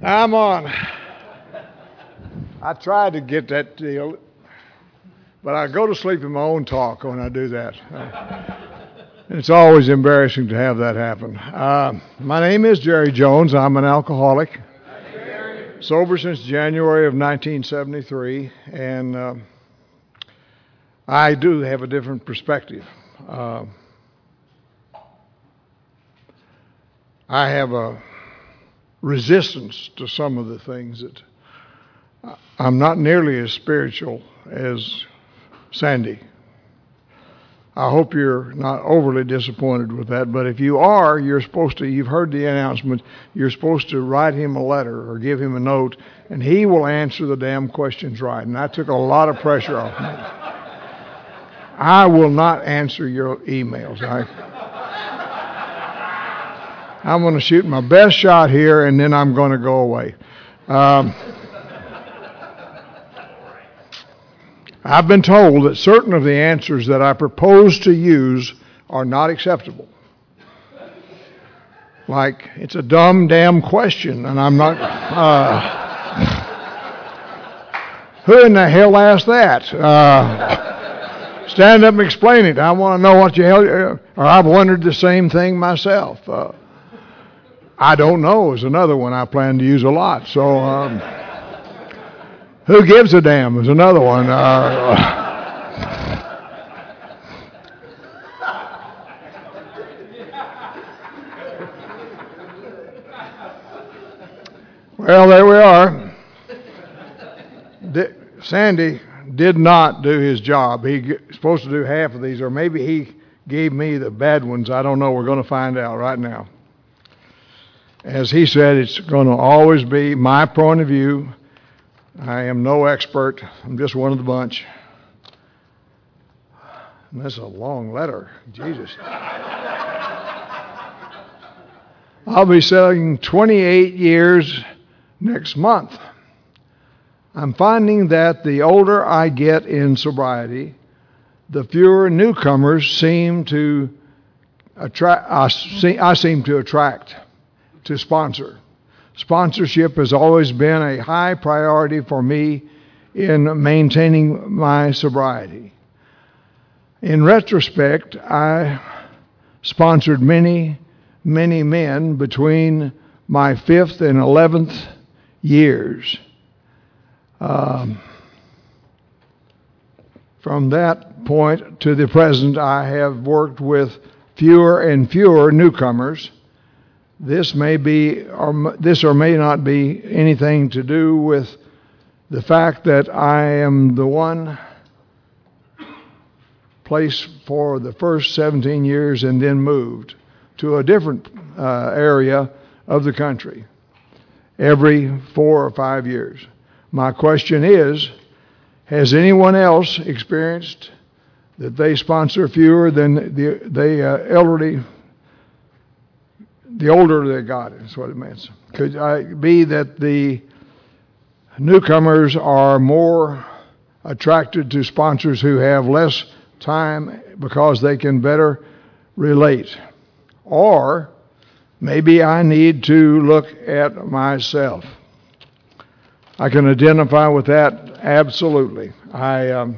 I'm on. I tried to get that deal, but I go to sleep in my own talk when I do that. It's always embarrassing to have that happen. My name is Jerry Jones. I'm an alcoholic. Sober since January of 1973, and I do have a different perspective. I have a resistance to some of the things that I'm not nearly as spiritual as Sandy. I hope you're not overly disappointed with that, but if you are, you've heard the announcement, you're supposed to write him a letter or give him a note, and he will answer the damn questions right. And that took a lot of pressure off me. I will not answer your emails. I'm going to shoot my best shot here, and then I'm going to go away. I've been told that certain of the answers that I propose to use are not acceptable. Like, it's a dumb damn question, and I'm not... who in the hell asked that? Stand up and explain it. I want to know what the hell... or I've wondered the same thing myself. I don't know is another one I plan to use a lot. So... who gives a damn is another one. Well, there we are. Sandy did not do his job. He's supposed to do half of these, or maybe he gave me the bad ones. I don't know. We're going to find out right now. As he said, it's going to always be my point of view. I am no expert. I'm just one of the bunch. And that's a long letter. Jesus. I'll be selling 28 years next month. I'm finding that the older I get in sobriety, the fewer newcomers seem to attract. I seem to attract to sponsor. Sponsorship has always been a high priority for me in maintaining my sobriety. In retrospect, I sponsored many, many men between my 5th and 11th years. From that point to the present, I have worked with fewer and fewer newcomers. This may be, or may not be, anything to do with the fact that I am the one place for the first 17 years and then moved to a different area of the country every 4 or 5 years. My question is, has anyone else experienced that they sponsor fewer than the elderly? The older they got is what it means. Could it be that the newcomers are more attracted to sponsors who have less time because they can better relate? Or maybe I need to look at myself. I can identify with that absolutely. I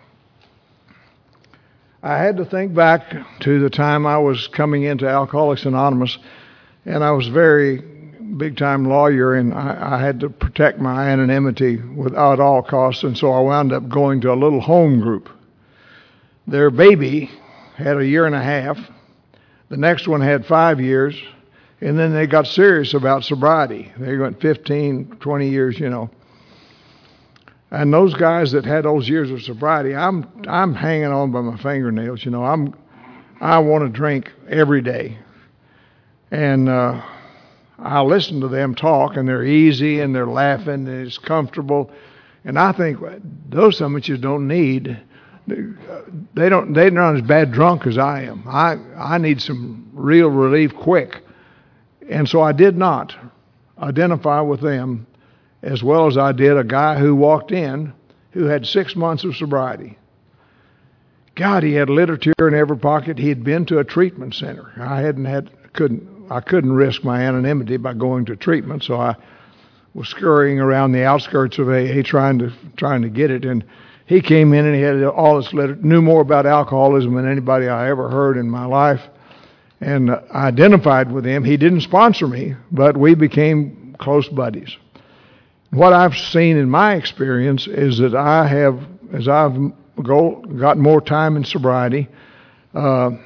had to think back to the time I was coming into Alcoholics Anonymous, and I was a very big-time lawyer, and I had to protect my anonymity at all costs, and so I wound up going to a little home group. Their baby had 1.5 years. The next one had 5 years, and then they got serious about sobriety. They went 15, 20 years, you know. And those guys that had those years of sobriety, I'm hanging on by my fingernails, you know. I want to drink every day. And I listen to them talk, and they're easy, and they're laughing, and it's comfortable. And I think those sandwiches don't need. They're not as bad drunk as I am. I need some real relief quick. And so I did not identify with them as well as I did a guy who walked in who had 6 months of sobriety. God, he had literature in every pocket. He had been to a treatment center. I couldn't risk my anonymity by going to treatment, so I was scurrying around the outskirts of AA trying to get it. And he came in and he had all this knew more about alcoholism than anybody I ever heard in my life. And I identified with him. He didn't sponsor me, but we became close buddies. What I've seen in my experience is that as I've got more time in sobriety, I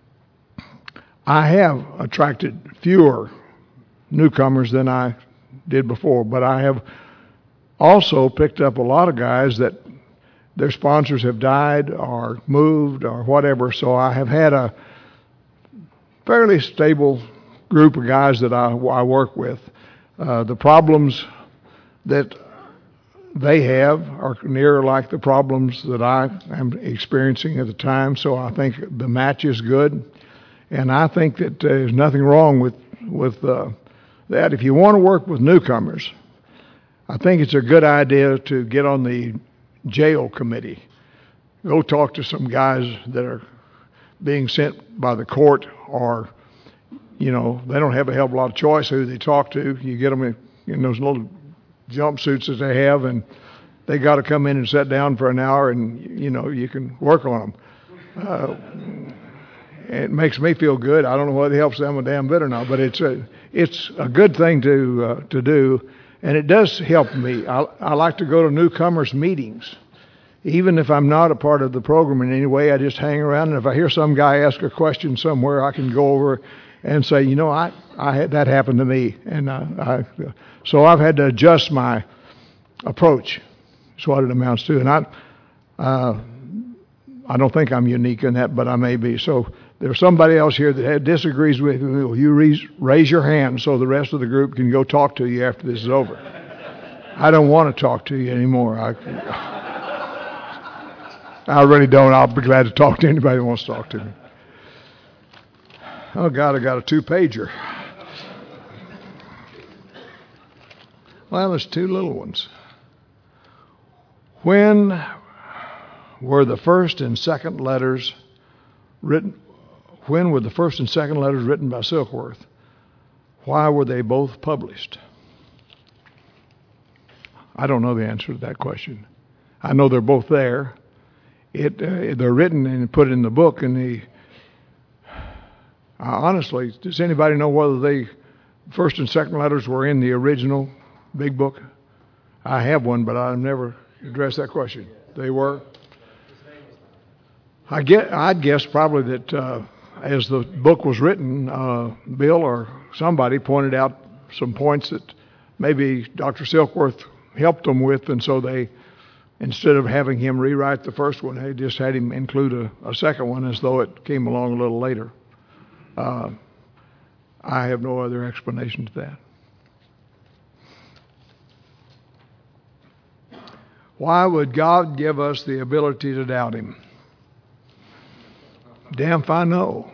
have attracted fewer newcomers than I did before, but I have also picked up a lot of guys that their sponsors have died or moved or whatever, so I have had a fairly stable group of guys that I work with. The problems that they have are near like the problems that I am experiencing at the time, so I think the match is good, and I think that there's nothing wrong with that. If you want to work with newcomers, I think it's a good idea to get on the jail committee. Go talk to some guys that are being sent by the court, or they don't have a hell of a lot of choice who they talk to. You get them in those little jumpsuits that they have, and they got to come in and sit down for an hour, and you can work on them. It makes me feel good. I don't know whether it helps them a damn bit or not, but it's a good thing to do, and it does help me. I like to go to newcomers meetings. Even if I'm not a part of the program in any way, I just hang around, and if I hear some guy ask a question somewhere, I can go over and say, I had that happen to me, and so I've had to adjust my approach. Is what it amounts to, and I don't think I'm unique in that, but I may be. So there's somebody else here that disagrees with me. Will you raise your hand so the rest of the group can go talk to you after this is over? I don't want to talk to you anymore. I really don't. I'll be glad to talk to anybody who wants to talk to me. Oh, God, I got a 2-pager. Well, there's 2 little ones. When were the first and second letters written? When were the first and second letters written by Silkworth? Why were they both published? I don't know the answer to that question. I know they're both there. They're written and put in the book. Honestly, does anybody know whether the first and second letters were in the original big book? I have one, but I've never addressed that question. They were? I'd guess probably that as the book was written, Bill or somebody pointed out some points that maybe Dr. Silkworth helped them with, and so they, instead of having him rewrite the first one, they just had him include a second one as though it came along a little later. I have no other explanation to that. Why would God give us the ability to doubt Him? Damn if I know.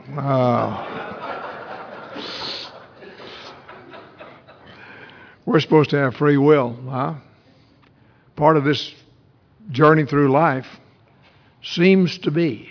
We're supposed to have free will. Huh? Part of this journey through life seems to be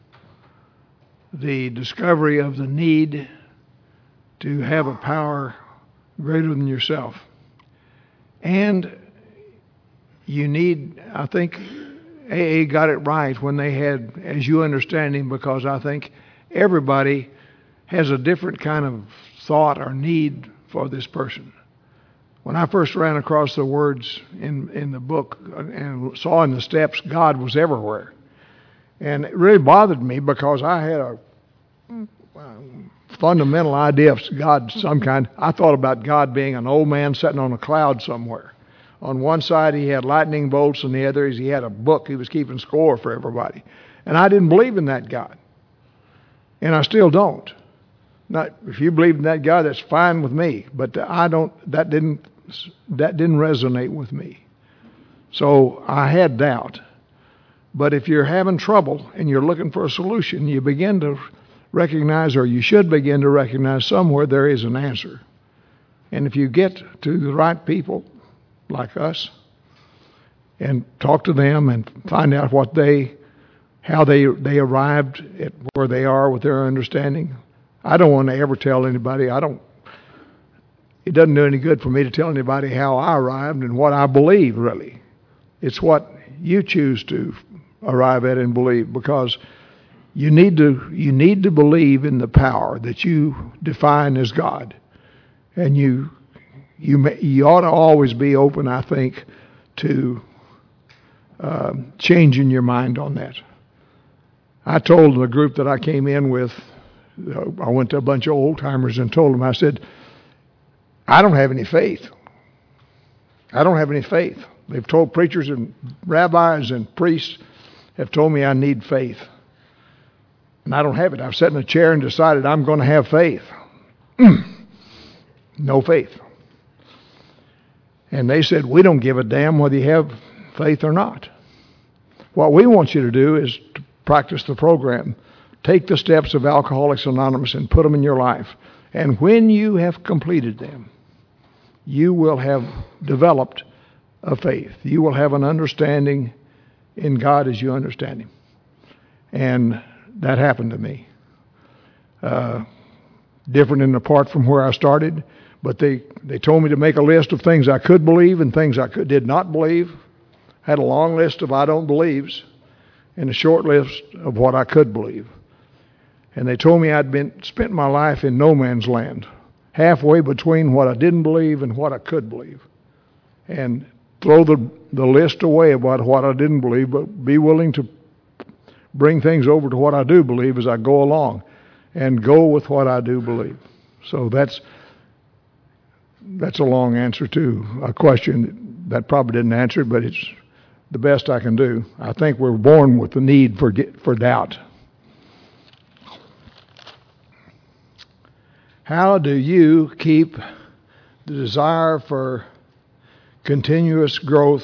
the discovery of the need to have a power greater than yourself. And you need, I think AA got it right when they had As You Understand Him, because I think everybody has a different kind of thought or need for this person. When I first ran across the words in the book and saw in the steps, God was everywhere. And it really bothered me because I had a fundamental idea of God some kind. I thought about God being an old man sitting on a cloud somewhere. On one side he had lightning bolts, and the other he had a book. He was keeping score for everybody. And I didn't believe in that God. And I still don't. Not, if you believe in that God, that's fine with me. But I don't. That didn't resonate with me. So I had doubt. But if you're having trouble and you're looking for a solution, you begin to recognize, or you should begin to recognize, somewhere there is an answer. And if you get to the right people like us and talk to them and find out how they arrived at where they are with their understanding. I don't want to ever tell anybody. it doesn't do any good for me to tell anybody how I arrived and what I believe, really. It's what you choose to arrive at and believe, because you need to believe in the power that you define as God. And you ought to always be open, I think, to changing your mind on that. I told the group that I came in with, I went to a bunch of old timers and told them, I said, I don't have any faith. I don't have any faith. They've told preachers and rabbis and priests have told me I need faith. And I don't have it. I've sat in a chair and decided I'm going to have faith. No faith. And they said, we don't give a damn whether you have faith or not. What we want you to do is to practice the program. Take the steps of Alcoholics Anonymous and put them in your life. And when you have completed them, you will have developed a faith. You will have an understanding in God as you understand Him. And that happened to me. Different and apart from where I started, but they told me to make a list of things I could believe and things I did not believe. Had a long list of I don't believes and a short list of what I could believe. And they told me I'd spent my life in no man's land, halfway between what I didn't believe and what I could believe. And throw the list away about what I didn't believe, but be willing to bring things over to what I do believe as I go along, and go with what I do believe. So that's a long answer to a question that probably didn't answer it, but it's the best I can do. I think we're born with the need for doubt. How do you keep the desire for continuous growth,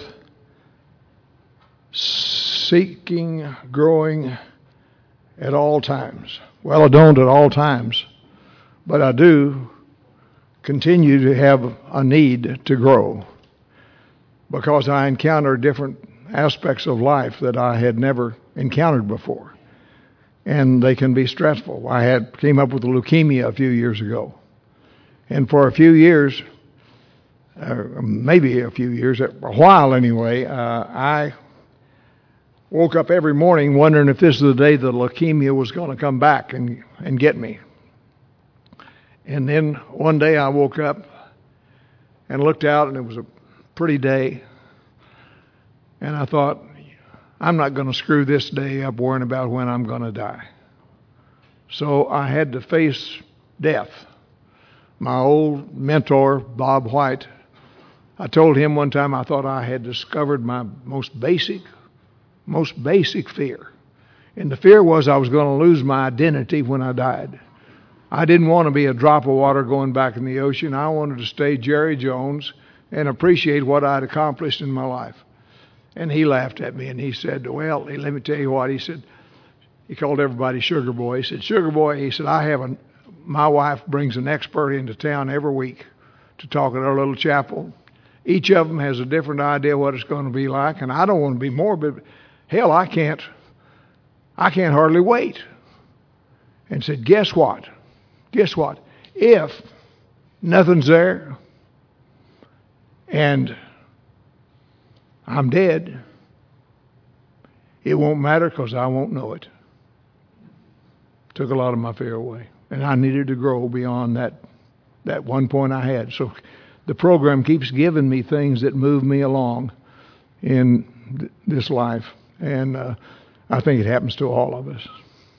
seeking, growing at all times? Well, I don't at all times, but I do continue to have a need to grow, because I encounter different aspects of life that I had never encountered before, and they can be stressful. I came up with leukemia a few years ago, and for a few years, maybe a few years, a while anyway, I woke up every morning wondering if this is the day the leukemia was going to come back and get me. And then one day I woke up and looked out, and it was a pretty day. And I thought, I'm not going to screw this day up worrying about when I'm going to die. So I had to face death. My old mentor, Bob White, I told him one time I thought I had discovered my most basic fear. And the fear was I was going to lose my identity when I died. I didn't want to be a drop of water going back in the ocean. I wanted to stay Jerry Jones and appreciate what I'd accomplished in my life. And he laughed at me and he said, well, let me tell you what. He said, he called everybody Sugar Boy. He said, Sugar Boy, he said, my wife brings an expert into town every week to talk at our little chapel. Each of them has a different idea what it's going to be like, and I don't want to be morbid. Hell, I can't hardly wait. And said, guess what? Guess what? If nothing's there and I'm dead, it won't matter because I won't know it. Took a lot of my fear away. And I needed to grow beyond that one point I had. So the program keeps giving me things that move me along in this life. And I think it happens to all of us.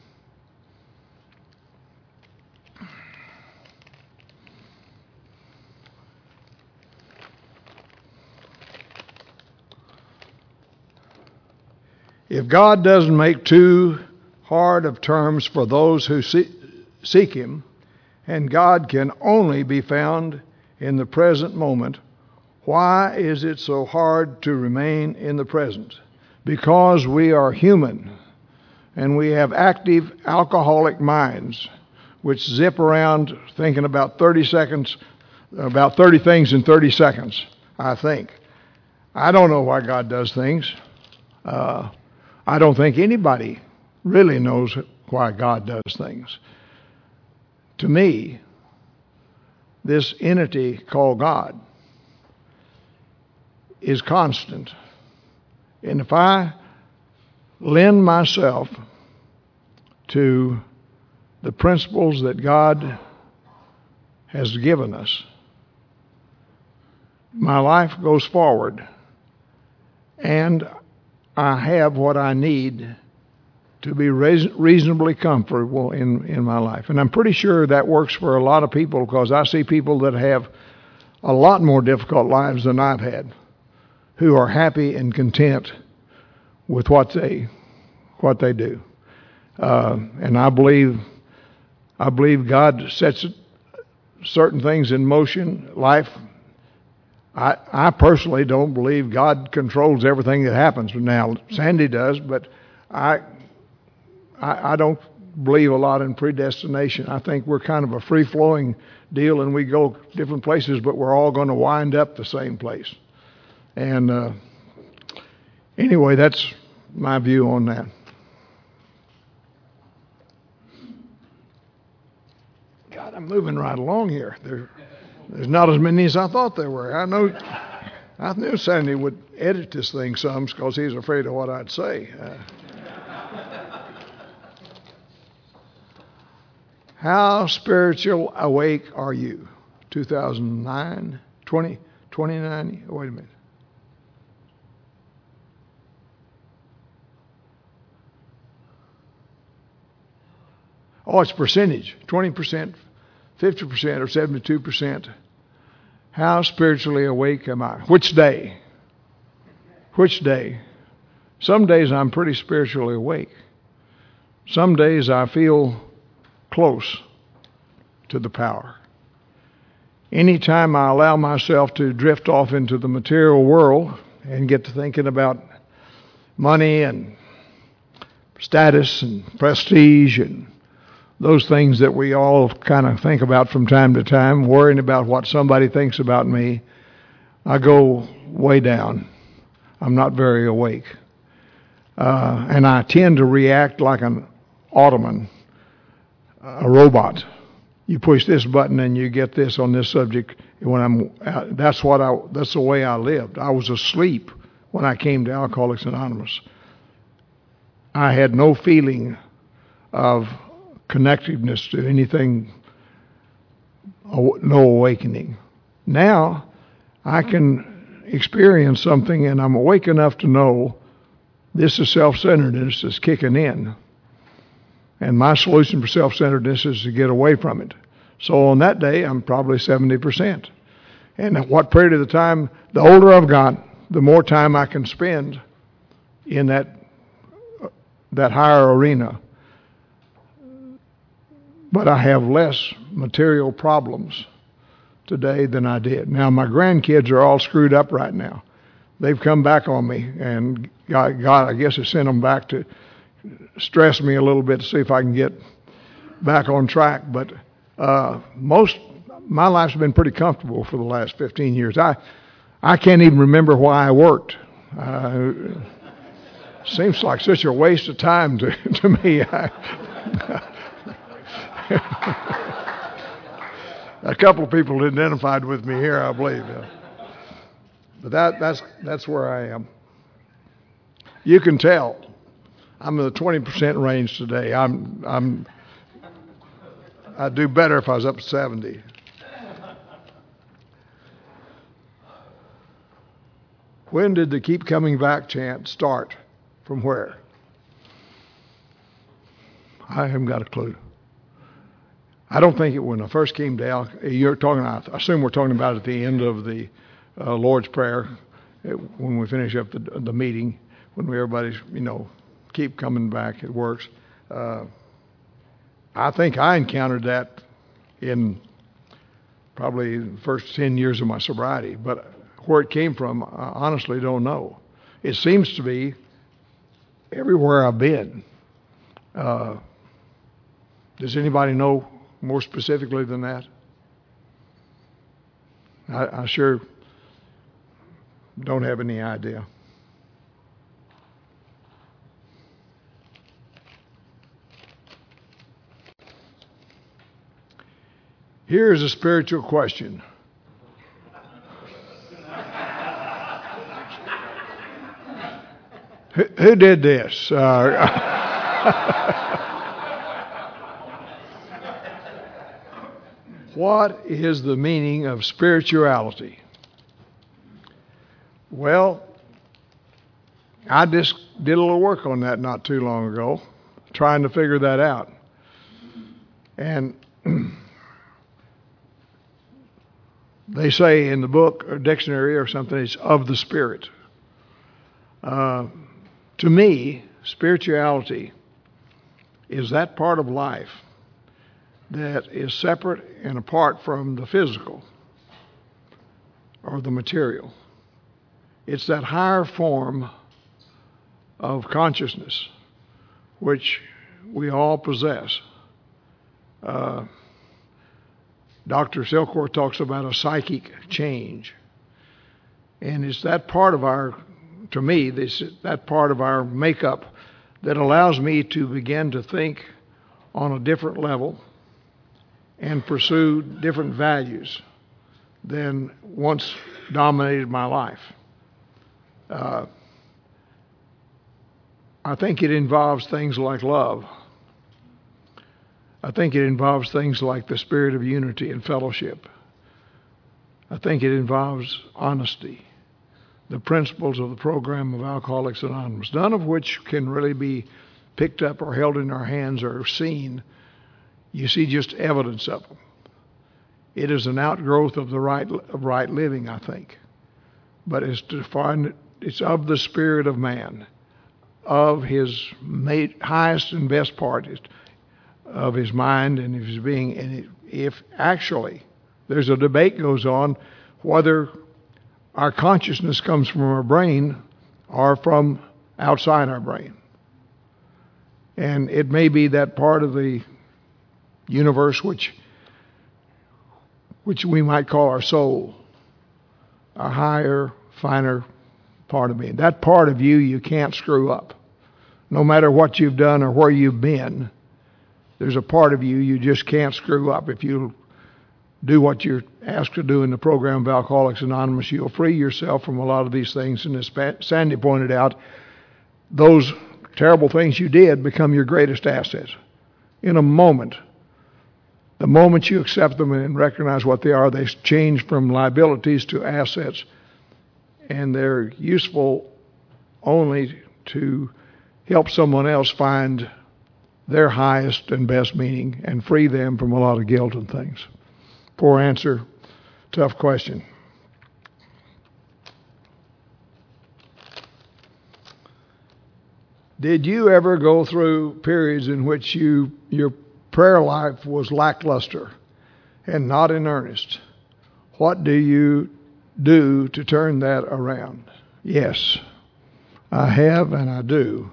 If God doesn't make too hard of terms for those who seek Him, and God can only be found in the present moment, why is it so hard to remain in the present? Because we are human, and we have active alcoholic minds, which zip around thinking about 30 things in 30 seconds, I think. I don't know why God does things. I don't think anybody really knows why God does things. To me, this entity called God is constant. And if I lend myself to the principles that God has given us, my life goes forward, and I have what I need to be reasonably comfortable in my life. And I'm pretty sure that works for a lot of people, because I see people that have a lot more difficult lives than I've had, who are happy and content with what they do. And I believe God sets certain things in motion. Life, I personally don't believe God controls everything that happens. Now, Sandy does, but I don't believe a lot in predestination. I think we're kind of a free-flowing deal, and we go different places, but we're all going to wind up the same place. And anyway, that's my view on that. God, I'm moving right along here. There's not as many as I thought there were. I knew Sandy would edit this thing some because he's afraid of what I'd say. How spiritual awake are you? 2009, 29, wait a minute. Oh, it's percentage, 20%, 50%, or 72%. How spiritually awake am I? Which day? Which day? Some days I'm pretty spiritually awake. Some days I feel close to the power. Anytime I allow myself to drift off into the material world and get to thinking about money and status and prestige and those things that we all kind of think about from time to time, worrying about what somebody thinks about me, I go way down. I'm not very awake. And I tend to react like an automaton, a robot. You push this button and you get this on this subject. That's the way I lived. I was asleep when I came to Alcoholics Anonymous. I had no feeling of connectedness to anything, no awakening. Now I can experience something, and I'm awake enough to know this is self-centeredness is kicking in. And my solution for self-centeredness is to get away from it. So on that day, I'm probably 70%. And at what period of the time, the older I've got, the more time I can spend in that higher arena. But I have less material problems today than I did. Now, my grandkids are all screwed up right now. They've come back on me, and God I guess, has sent them back to stress me a little bit to see if I can get back on track. But my life's been pretty comfortable for the last 15 years. I can't even remember why I worked. Seems like such a waste of time to me. A couple of people identified with me here, I believe. But that's where I am. You can tell I'm in the 20% range today. I'd do better if I was up to 70. When did the keep coming back chant start? From where? I haven't got a clue. I don't think it when I first came to you're talking. I assume we're talking about at the end of the Lord's Prayer, when we finish up the meeting, when everybody's keep coming back. It works. I think I encountered that in probably the first 10 years of my sobriety, but where it came from, I honestly don't know. It seems to be everywhere I've been. Does anybody know more specifically than that? I sure don't have any idea. Here's a spiritual question. Who did this? What is the meaning of spirituality? Well, I just did a little work on that not too long ago, trying to figure that out. And they say in the book or dictionary or something, it's of the Spirit. To me, spirituality is that part of life that is separate and apart from the physical or the material. It's that higher form of consciousness which we all possess. Dr. Silkworth talks about a psychic change. And it's that part of our, to me, that part of our makeup that allows me to begin to think on a different level and pursue different values than once dominated my life. I think it involves things like love. I think it involves things like the spirit of unity and fellowship. I think it involves honesty, the principles of the program of Alcoholics Anonymous, none of which can really be picked up or held in our hands or seen. You see just evidence of them. It is an outgrowth of the right living, I think. But it's of the spirit of man, of his highest and best part of his mind and of his being. And if actually there's a debate goes on whether our consciousness comes from our brain or from outside our brain. And it may be that part of the universe which we might call our soul, our higher, finer part of being. That part of you can't screw up. No matter what you've done or where you've been, there's a part of you just can't screw up. If you do what you're asked to do in the program of Alcoholics Anonymous, you'll free yourself from a lot of these things. And as Sandy pointed out, those terrible things you did become your greatest assets. In a moment, the moment you accept them and recognize what they are, they change from liabilities to assets. And they're useful only to help someone else find their highest and best meaning and free them from a lot of guilt and things. Poor answer, tough question. Did you ever go through periods in which your prayer life was lackluster and not in earnest? What do you do to turn that around? Yes, I have and I do.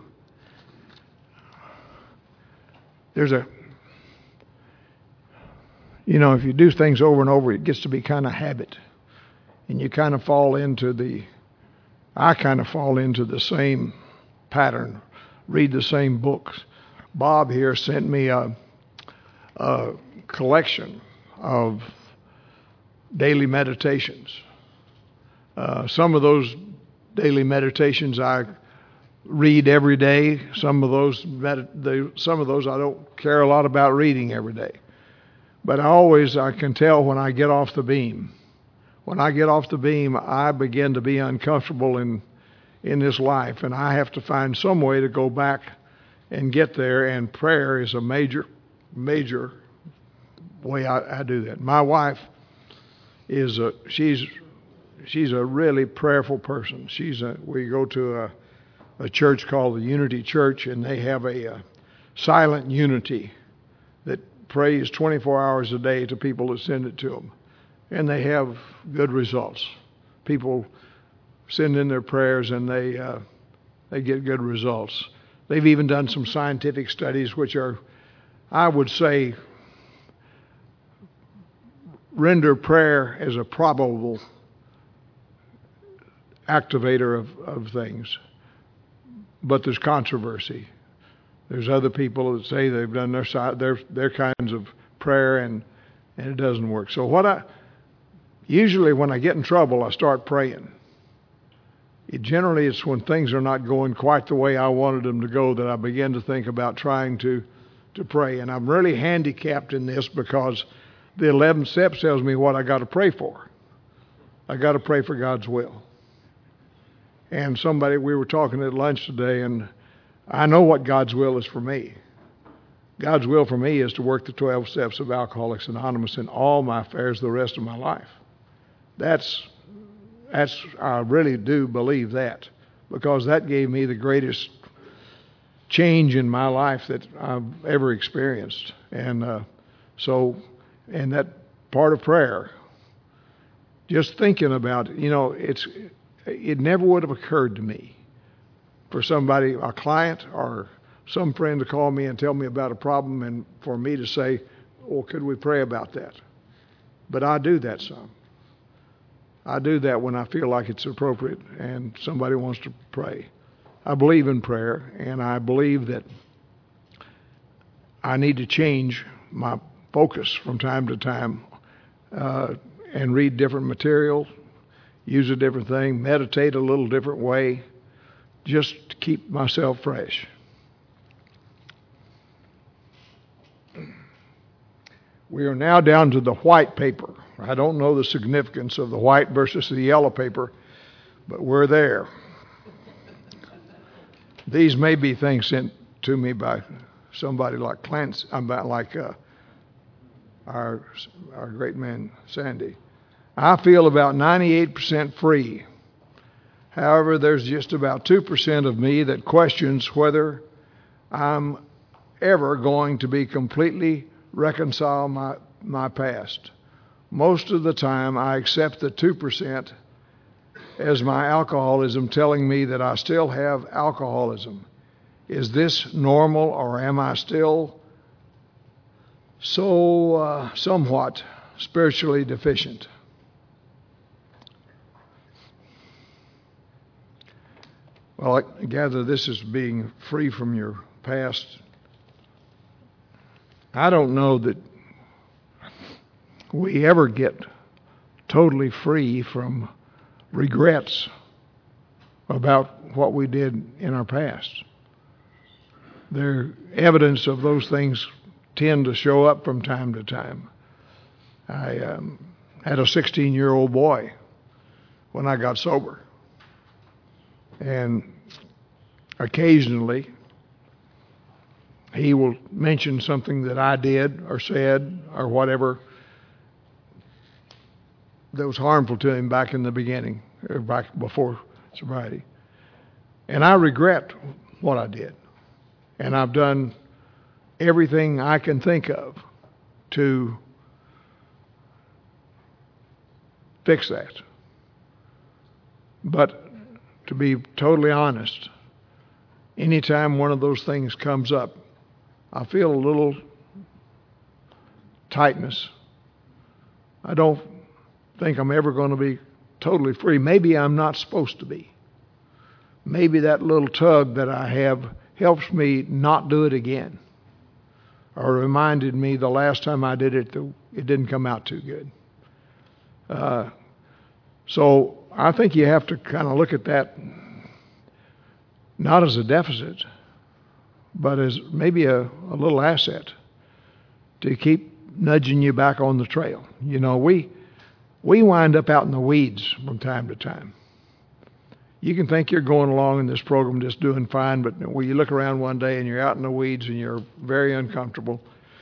If you do things over and over, it gets to be kind of habit. And you kind of fall into the same pattern, read the same books. Bob here sent me a collection of daily meditations. Some of those daily meditations I read every day. Some of those I don't care a lot about reading every day. But I can tell when I get off the beam. When I get off the beam, I begin to be uncomfortable in this life, and I have to find some way to go back and get there. And prayer is a major way I do that. My wife is she's a really prayerful person. We go to a church called the Unity Church, and they have a silent unity that prays 24 hours a day to people that send it to them. And they have good results. People send in their prayers and they get good results. They've even done some scientific studies which are, I would say, render prayer as a probable activator of things. But there's controversy. There's other people that say they've done their kinds of prayer, and and it doesn't work. So usually when I get in trouble, I start praying. Generally, it's when things are not going quite the way I wanted them to go that I begin to think about trying to pray. And I'm really handicapped in this because the 11th step tells me what I got to pray for. I got to pray for God's will. And we were talking at lunch today, and I know what God's will is for me. God's will for me is to work the 12 steps of Alcoholics Anonymous in all my affairs the rest of my life. I really do believe that, because that gave me the greatest change in my life that I've ever experienced. And that part of prayer, just thinking about it, it never would have occurred to me for somebody, a client or some friend, to call me and tell me about a problem and for me to say, well, could we pray about that? But I do that some. I do that when I feel like it's appropriate and somebody wants to pray. I believe in prayer, and I believe that I need to change my focus from time to time and read different material, use a different thing, meditate a little different way, just to keep myself fresh. We are now down to the white paper. I don't know the significance of the white versus the yellow paper, but we're there. These may be things sent to me by somebody like Clancy, our great man Sandy. I feel about 98% free. However, there's just about 2% of me that questions whether I'm ever going to be completely reconcile my past. Most of the time, I accept the 2% as my alcoholism telling me that I still have alcoholism. Is this normal, or am I still somewhat spiritually deficient? Well, I gather this is being free from your past. I don't know that we ever get totally free from regrets about what we did in our past. Their evidence of those things tend to show up from time to time. I had a 16-year-old boy when I got sober. And occasionally he will mention something that I did or said or whatever that was harmful to him back in the beginning, or back before sobriety. And I regret what I did. And I've done everything I can think of to fix that. But to be totally honest, anytime one of those things comes up, I feel a little tightness. I don't think I'm ever going to be totally free. Maybe I'm not supposed to be. Maybe that little tug that I have helps me not do it again, or reminded me the last time I did it, it didn't come out too good. So I think you have to kind of look at that not as a deficit, but as maybe a little asset to keep nudging you back on the trail. You know, we wind up out in the weeds from time to time. You can think you're going along in this program just doing fine, but when you look around one day and you're out in the weeds and you're very uncomfortable.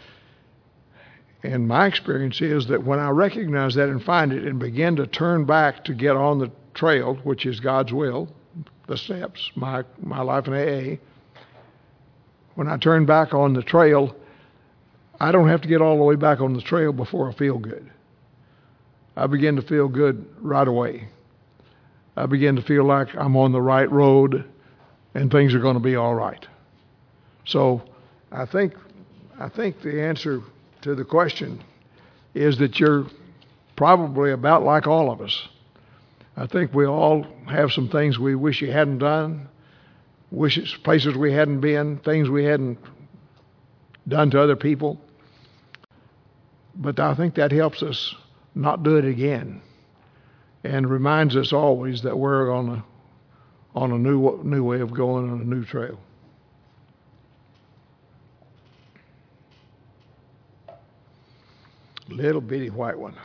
And my experience is that when I recognize that and find it and begin to turn back to get on the trail, which is God's will, the steps, my life in AA, when I turn back on the trail, I don't have to get all the way back on the trail before I feel good. I begin to feel good right away. I begin to feel like I'm on the right road and things are going to be all right. So I think the answer to the question is that you're probably about like all of us. I think we all have some things we wish we hadn't done, places we hadn't been, things we hadn't done to other people. But I think that helps us not do it again, and reminds us always that we're on a new way of going on a new trail. Little bitty white one.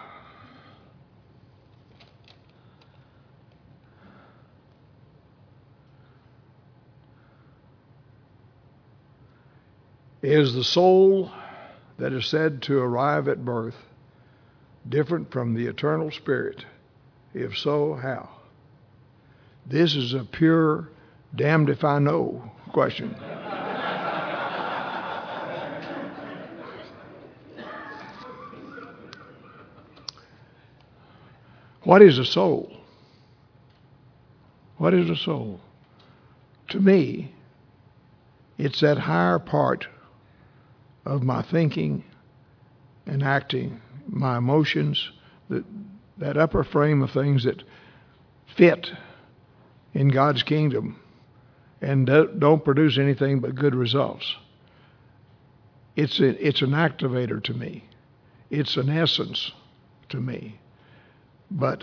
Is the soul that is said to arrive at birth different from the eternal spirit? If so, how? This is a pure damned if I know question. What is a soul? What is a soul? To me, it's that higher part of my thinking and acting, my emotions, that upper frame of things that fit in God's kingdom and don't produce anything but good results. It's an activator to me. It's an essence to me. But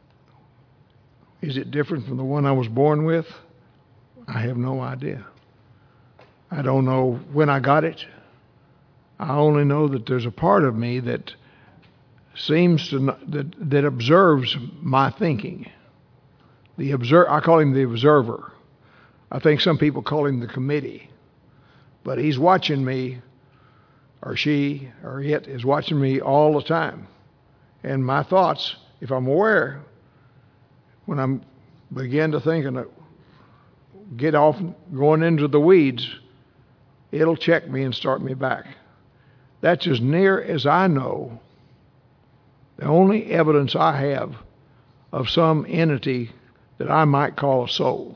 is it different from the one I was born with? I have no idea. I don't know when I got it. I only know that there's a part of me that seems to that observes my thinking. I call him the observer. I think some people call him the committee. But he's watching me, or she, or it is watching me all the time. And my thoughts, if I'm aware, when I begin to think and get off going into the weeds, it'll check me and start me back. That's as near as I know, the only evidence I have of some entity that I might call a soul.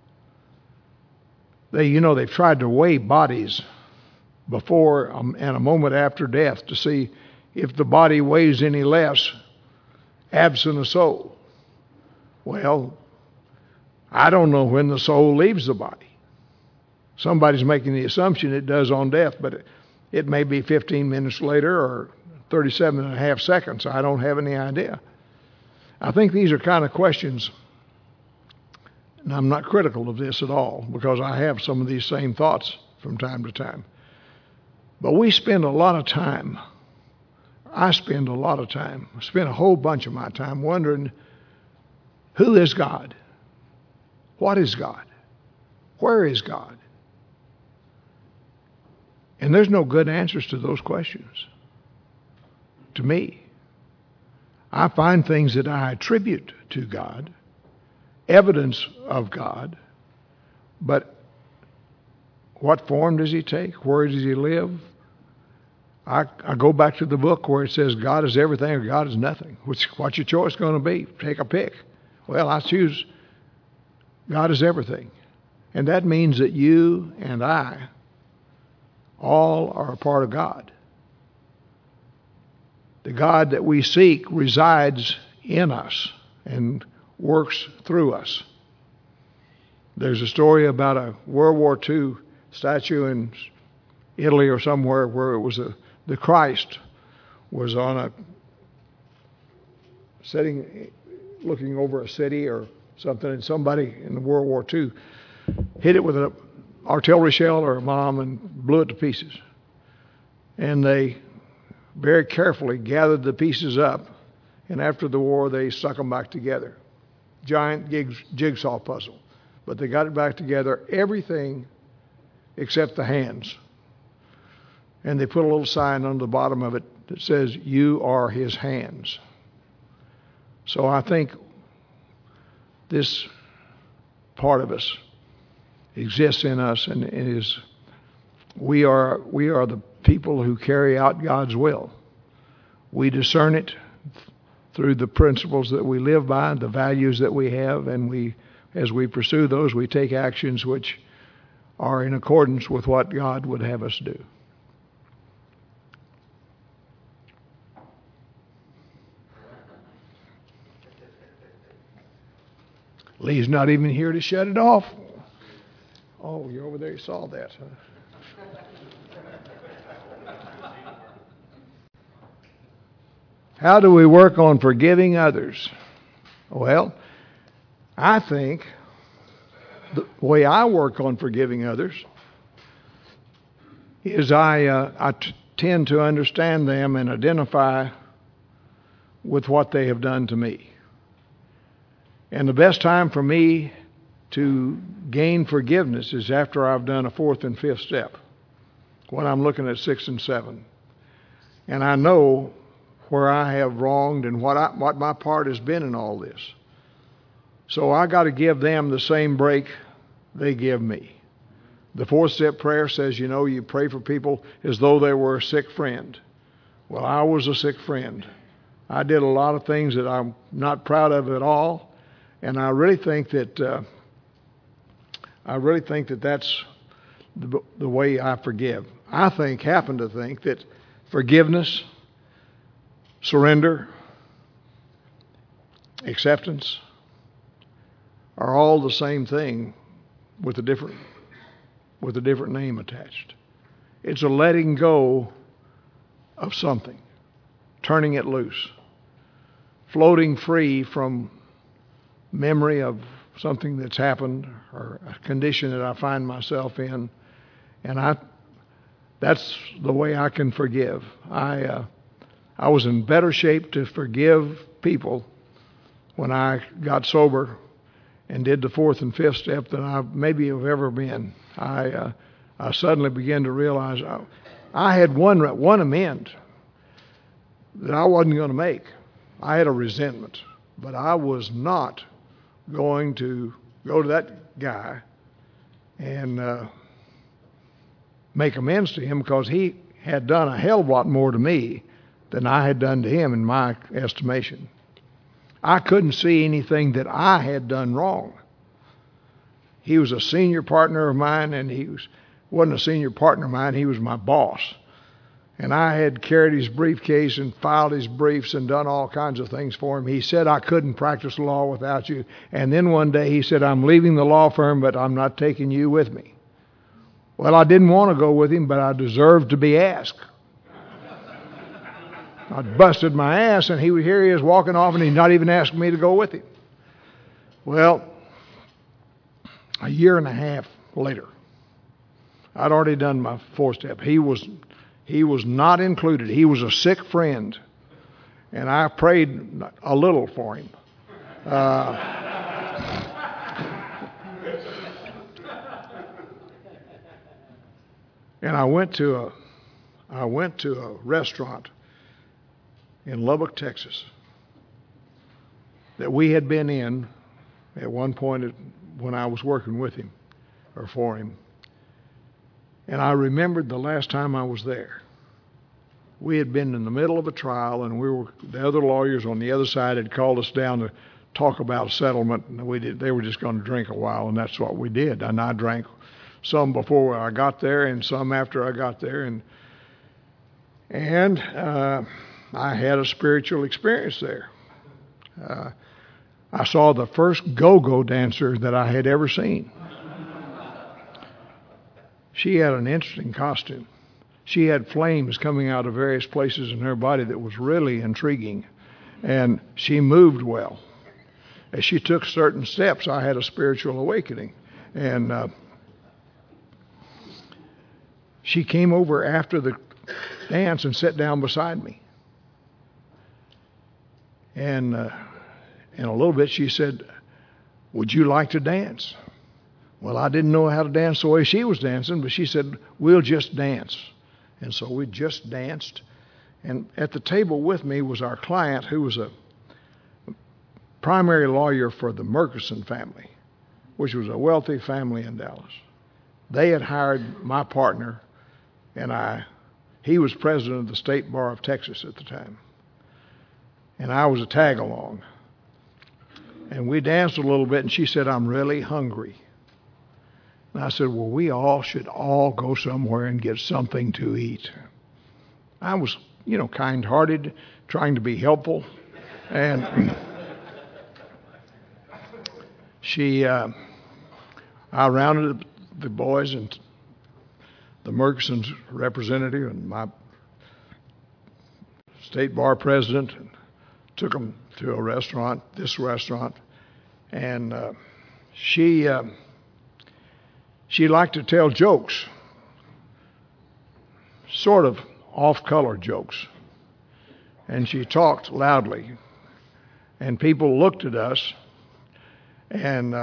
They've tried to weigh bodies before and a moment after death to see if the body weighs any less absent a soul. Well, I don't know when the soul leaves the body. Somebody's making the assumption it does on death, but it may be 15 minutes later or 37 and a half seconds. I don't have any idea. I think these are kind of questions, and I'm not critical of this at all because I have some of these same thoughts from time to time. But we spend a lot of time, I spend a whole bunch of my time wondering, who is God? What is God? Where is God? And there's no good answers to those questions. To me, I find things that I attribute to God, evidence of God, but what form does he take? Where does he live? I go back to the book where it says God is everything or God is nothing. What's your choice going to be? Take a pick. Well, I choose God is everything. And that means that you and I all are a part of God. The God that we seek resides in us and works through us. There's a story about a World War II statue in Italy or somewhere where it was the Christ was on a setting looking over a city or something, and somebody in the World War II hit it with an artillery shell or a bomb and blew it to pieces. And they very carefully gathered the pieces up, and after the war they stuck them back together. Giant jigsaw puzzle. But they got it back together, everything except the hands. And they put a little sign on the bottom of it that says, "You are his hands." So I think this part of us exists in us, and we are the people who carry out God's will. We discern it through the principles that we live by, the values that we have, and as we pursue those, we take actions which are in accordance with what God would have us do. Lee's not even here to shut it off. Oh, you're over there, you saw that, huh? How do we work on forgiving others? Well, I think the way I work on forgiving others is I tend to understand them and identify with what they have done to me. And the best time for me to gain forgiveness is after I've done a fourth and fifth step, when I'm looking at 6 and 7. And I know where I have wronged and what my part has been in all this. So I got to give them the same break they give me. The fourth step prayer says, you pray for people as though they were a sick friend. Well, I was a sick friend. I did a lot of things that I'm not proud of at all, and I really think that that's the way I forgive. I happen to think that forgiveness, surrender, acceptance are all the same thing with a different name attached. It's a letting go of something, turning it loose, floating free from memory of something that's happened or a condition that I find myself in, and that's the way I can forgive. I was in better shape to forgive people when I got sober and did the fourth and fifth step than I maybe have ever been. I suddenly began to realize I had one amend that I wasn't going to make. I had a resentment, but I was not going to go to that guy and make amends to him, because he had done a hell of a lot more to me than I had done to him in my estimation. I couldn't see anything that I had done wrong. He was a senior partner of mine, and he wasn't a senior partner of mine, he was my boss. And I had carried his briefcase and filed his briefs and done all kinds of things for him. He said I couldn't practice law without you. And then one day he said, I'm leaving the law firm, but I'm not taking you with me. Well, I didn't want to go with him, but I deserved to be asked. I busted my ass, and here he is walking off, and he's not even asking me to go with him. Well, a year and a half later, I'd already done my fourth step. He was not included. He was a sick friend, and I prayed a little for him. And I went to a restaurant in Lubbock, Texas, that we had been in at one point when I was working with him or for him. And I remembered the last time I was there. We had been in the middle of a trial, and the other lawyers on the other side had called us down to talk about settlement, and they were just going to drink a while, and that's what we did. And I drank some before I got there and some after I got there, and I had a spiritual experience there. I saw the first go-go dancer that I had ever seen. She had an interesting costume. She had flames coming out of various places in her body that was really intriguing, and she moved well. As she took certain steps, I had a spiritual awakening, and she came over after the dance and sat down beside me. And in a little bit, she said, "Would you like to dance?" Well, I didn't know how to dance the way she was dancing, but she said, "We'll just dance." And so we just danced. And at the table with me was our client, who was a primary lawyer for the Murkison family, which was a wealthy family in Dallas. They had hired my partner, and he was president of the State Bar of Texas at the time. And I was a tag-along. And we danced a little bit, and she said, "I'm really hungry." And I said, "Well, we all should go somewhere and get something to eat." I was, kind-hearted, trying to be helpful. And I rounded the boys and the Murkison's representative and my state bar president, and took him to a restaurant, this restaurant, and she liked to tell jokes, sort of off-color jokes, and she talked loudly, and people looked at us, and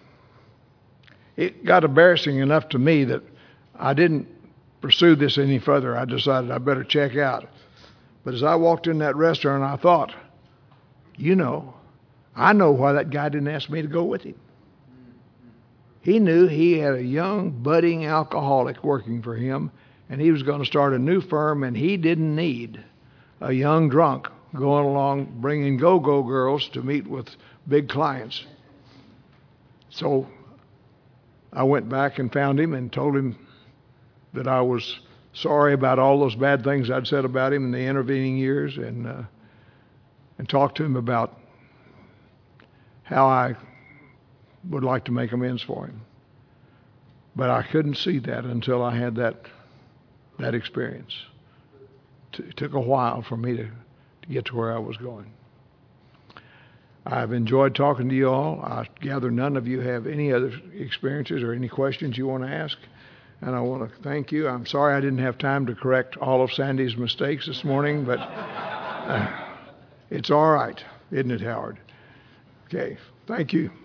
it got embarrassing enough to me that I didn't pursue this any further. I decided I better check out. But as I walked in that restaurant, I thought, I know why that guy didn't ask me to go with him. He knew he had a young, budding alcoholic working for him, and he was going to start a new firm, and he didn't need a young drunk going along bringing go-go girls to meet with big clients. So I went back and found him and told him that I was sorry about all those bad things I'd said about him in the intervening years, and talked to him about how I would like to make amends for him. But I couldn't see that until I had that experience. It took a while for me to get to where I was going. I've enjoyed talking to you all. I gather none of you have any other experiences or any questions you want to ask. And I want to thank you. I'm sorry I didn't have time to correct all of Sandy's mistakes this morning, but it's all right, isn't it, Howard? Okay, thank you.